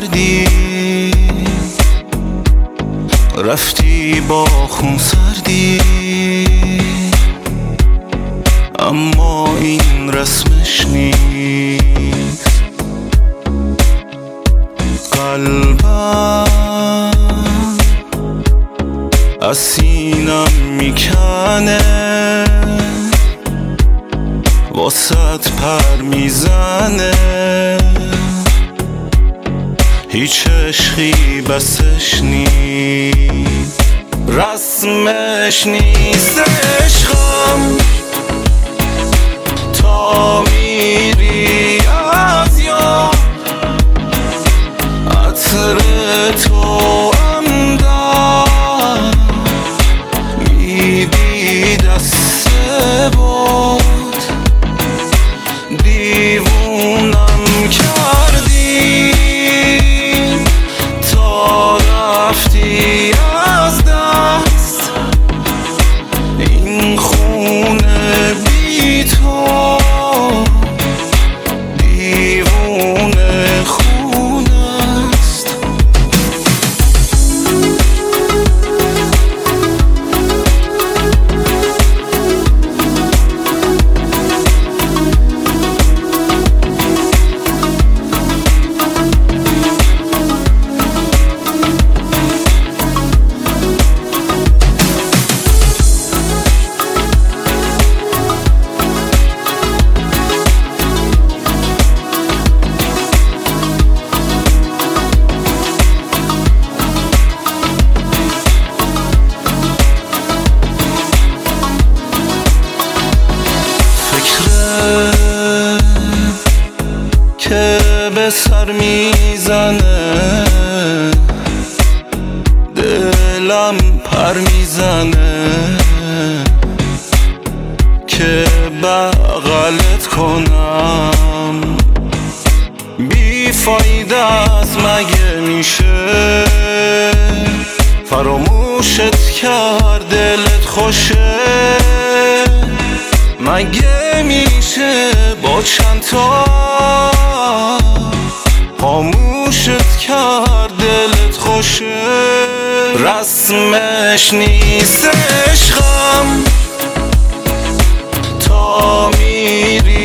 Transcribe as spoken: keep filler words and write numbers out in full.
کردی، رفتی با خون سردی، اما این رسمش نیست. قلبم از سینم میکنه، واسط پر میزنه، هیچ عشقی بسش نیست. رسمش نیست عشقم تا میری از یاد، عطر تو هم داد میدی دست باد، دیوونم کردی تا رفتی از دست. این خونه بی تو دیوونه خونه است. که به سر میزنه، دلم پر میزنه که بغلت کنم. بی فایده است مگه میشه، فراموشت کرد دلت خوشه. مگه میشه با چند تا خاموشت کرد دلت خوشه. رسمش نیست عشقم تا میری